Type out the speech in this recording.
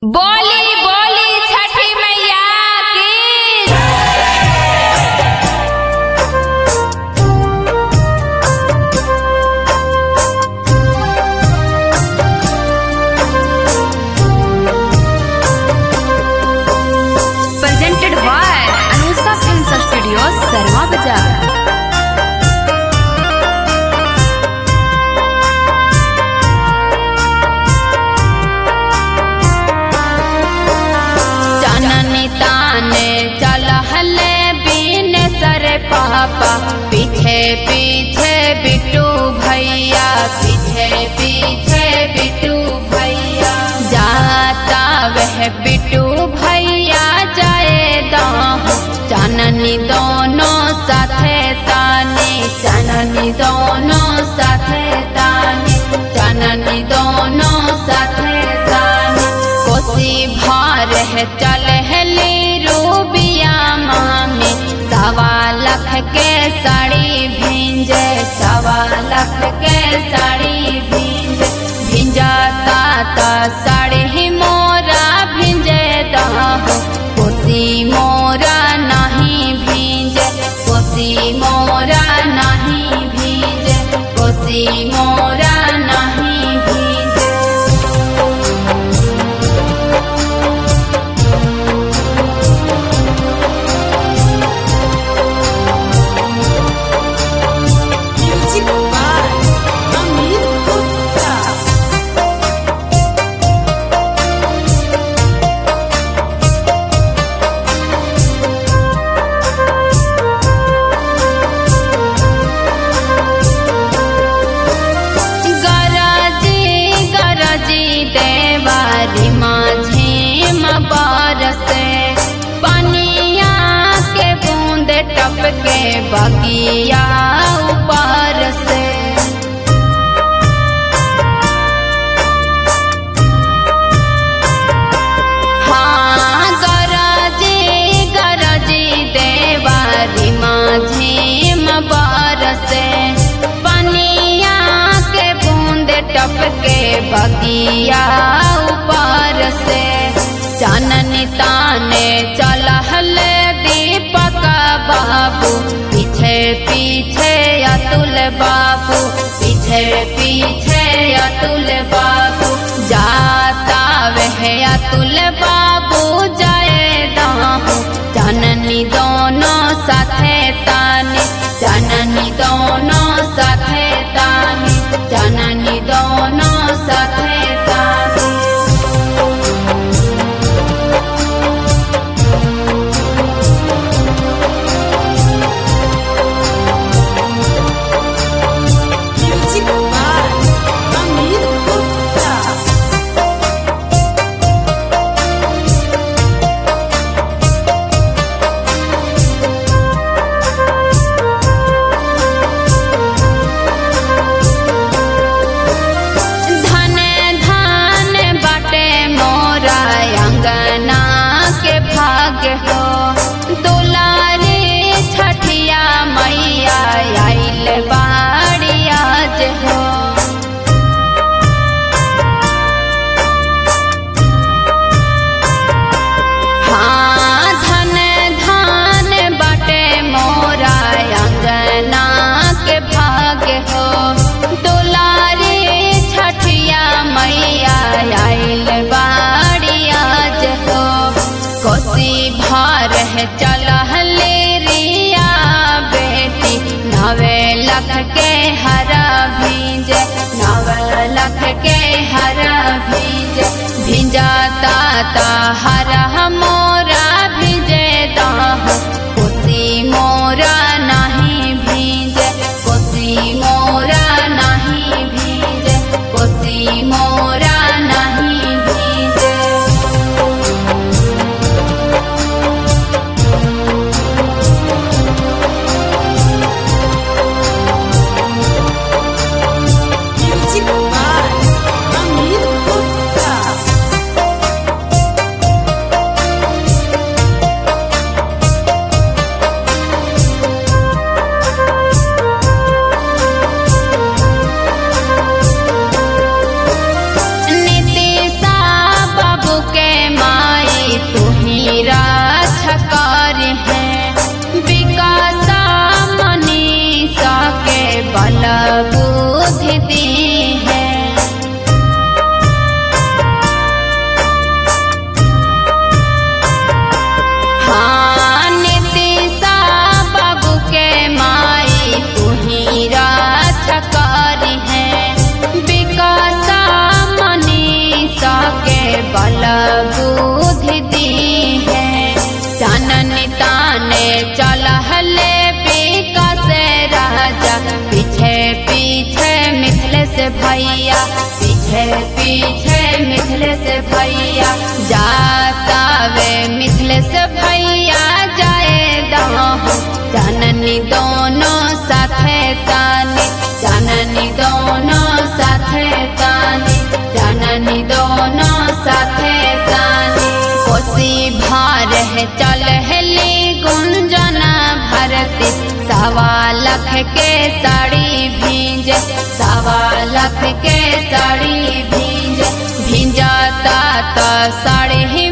बोली बोली छठी मैया की presented by Anusha film studio Sarwa Bazar. ताने चलहले बीन सर पापा पीछे पीछे बिट्टू भैया पीछे पीछे बिट्टू भैया जाता वह बिट्टू भैया जाए दाहू चाननी दोनों साथे ताने चाननी दोनों साथे ताने चाननी दोनों साथे ताने कोसी भार है चल रूबिया मामी 1.25 के साड़ी भींजे 1.25 के साड़ी भिंजाता ता साड़ी मोरा भिंजे दाहू कोसी मोरा नहीं भींजे कोसी मोरा नहीं भींजे कोसी मोरा नहीं भींजे। पनिया के बूंद टपके बगिया ऊपर से हाँ गरजी गरजी देवारी माझी बरसे पनिया के बूंद टपके बगिया ऊपर से चाननी ताने चलहले दीपक बाबू पीछे पीछे अतुल बाबू पीछे पीछे अतुल बाबू जाता वह अतुल बाबू जाए दाहू चाननी दोनों साथे ताने चाननी दोनों साथे ताने चाननी दोनों साथे ताने। हो दुलारी छठिया मैया आइल बाड़ी आज हो हाँ धन धन बाटे मोरा अंगना के भाग्य हो दुलारी छठिया मैया आइल बाड़ी आज हो कोसी भार है चलहले रिया बेटी 9 के हरा भींजे 9 के हरा भींजे भिंजाता ता हरा मोरा भींजे दाहू कोसी मोरा नहीं भींजे कोसी मोरा नहीं भींजे कोसी मोरा नहीं भींजे। भैया पीछे पीछे मिथिलेश भैया जाता वे मिथिलेश भैया जाए दहु जननी दोनों साथे तानी जननी दोनों साथे तानी जननी दोनों साथे तानी कोसी भार है चल हेली गुंजना भरती 1.25 लाख के साड़ी भींजे 1.25 लाख के साड़ी भींजे भींजाता तो साड़ी